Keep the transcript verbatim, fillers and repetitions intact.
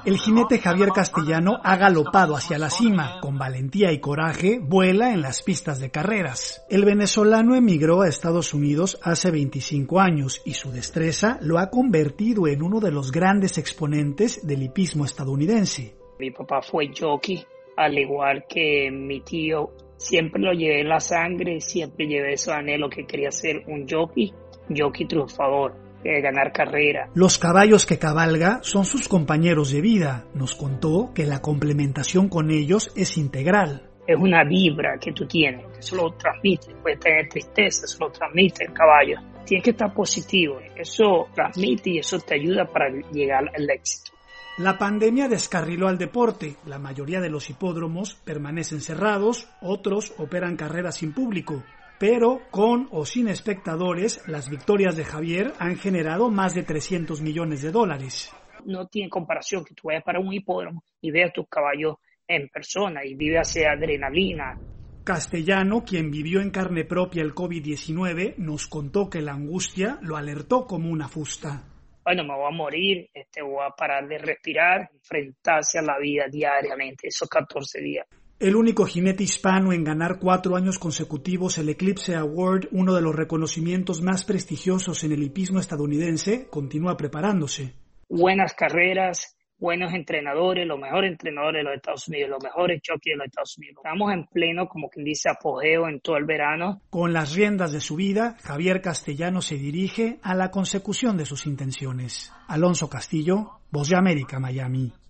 El jinete Javier Castellano ha galopado hacia la cima. Con valentía y coraje, vuela en las pistas de carreras. El venezolano emigró a Estados Unidos hace veinticinco años y su destreza lo ha convertido en uno de los grandes exponentes del hipismo estadounidense. Mi papá fue jockey, al igual que mi tío. Siempre lo llevé en la sangre, siempre llevé ese anhelo que quería ser un jockey, jockey triunfador, eh, ganar carrera. Los caballos que cabalga son sus compañeros de vida. Nos contó que la complementación con ellos es integral. Es una vibra que tú tienes, eso lo transmite, puede tener tristeza, eso lo transmite el caballo. Tienes que estar positivo, eso transmite y eso te ayuda para llegar al éxito. La pandemia descarriló al deporte. La mayoría de los hipódromos permanecen cerrados, otros operan carreras sin público. Pero, con o sin espectadores, las victorias de Javier han generado más de trescientos millones de dólares. No tiene comparación que tú vayas para un hipódromo y veas tus caballos en persona y vivas esa adrenalina. Castellano, quien vivió en carne propia el covid diecinueve, nos contó que la angustia lo alertó como una fusta. Bueno, me voy a morir, este, voy a parar de respirar, enfrentarse a la vida diariamente, esos catorce días. El único jinete hispano en ganar cuatro años consecutivos el Eclipse Award, uno de los reconocimientos más prestigiosos en el hipismo estadounidense, continúa preparándose. Buenas carreras, buenos entrenadores, los mejores entrenadores de los Estados Unidos, los mejores jockeys de los Estados Unidos. Estamos en pleno, como quien dice, apogeo en todo el verano. Con las riendas de su vida, Javier Castellano se dirige a la consecución de sus intenciones. Alonso Castillo, Voz de América, Miami.